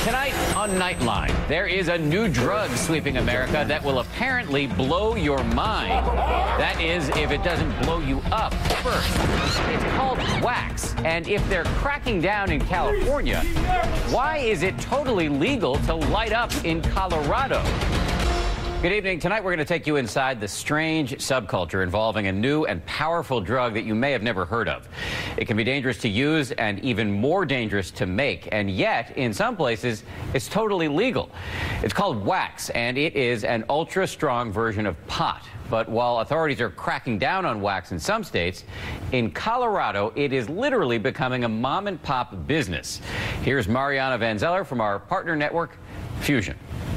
Tonight on Nightline, there is a new drug sweeping America that will apparently blow your mind. That is, if it doesn't blow you up first. It's called wax, and if they're cracking down in California, why is it totally legal to light up in Colorado? Good evening. Tonight we're going to take you inside the strange subculture involving a new and powerful drug that you may have never heard of. It can be dangerous to use and even more dangerous to make, and yet, in some places, it's totally legal. It's called wax, and it is an ultra-strong version of pot. But while authorities are cracking down on wax in some states, in Colorado, it is literally becoming a mom-and-pop business. Here's Mariana Van Zeller from our partner network, Fusion.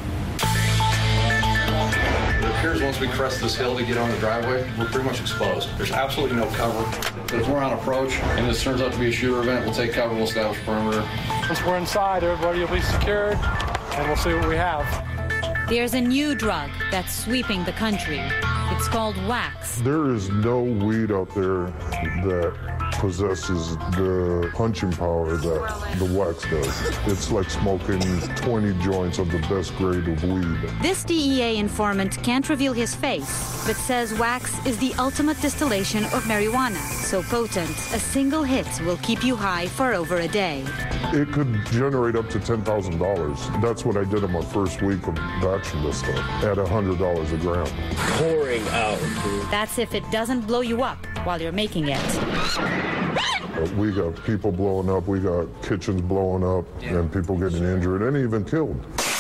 It appears once we crest this hill to get on the driveway, we're pretty much exposed. There's absolutely no cover. But if we're on approach and this turns out to be a shooter event, we'll take cover, we'll establish perimeter. Once we're inside, everybody will be secured, and we'll see what we have. There's a new drug that's sweeping the country. It's called wax. There is no weed out there that possesses the punching power that the wax does. It's like smoking 20 joints of the best grade of weed. This DEA informant can't reveal his face, but says wax is the ultimate distillation of marijuana. So potent, a single hit will keep you high for over a day. It could generate up to $10,000. That's what I did in my first week of batching this stuff at $100 a gram. Pouring out. That's if it doesn't blow you up while you're making it. We got people blowing up, we got kitchens blowing up, and people getting injured and even killed.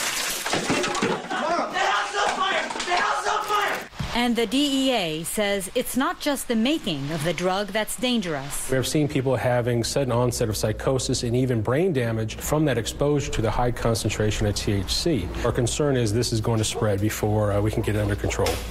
And the DEA says it's not just the making of the drug that's dangerous. We have seen people having sudden onset of psychosis and even brain damage from that exposure to the high concentration of THC. Our concern is this is going to spread before we can get it under control.